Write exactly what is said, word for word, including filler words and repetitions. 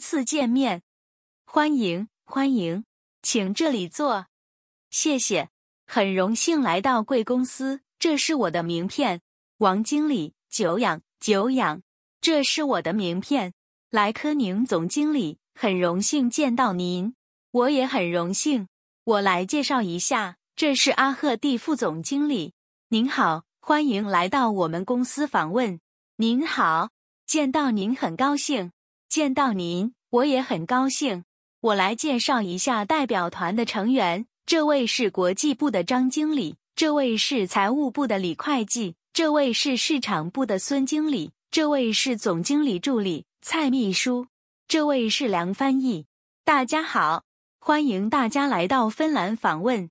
次见面。欢迎，欢迎，请这里坐。谢谢，很荣幸来到贵公司，这是我的名片。王经理，久仰，久仰。这是我的名片。莱科宁总经理，很荣幸见到您。我也很荣幸。我来介绍一下，这是阿赫蒂副总经理。您好，欢迎来到我们公司访问。您好，见到您很高兴。见到您，我也很高兴。我来介绍一下代表团的成员，这位是国际部的张经理，这位是财务部的李会计，这位是市场部的孙经理，这位是总经理助理蔡秘书，这位是梁翻译。大家好，欢迎大家来到芬兰访问。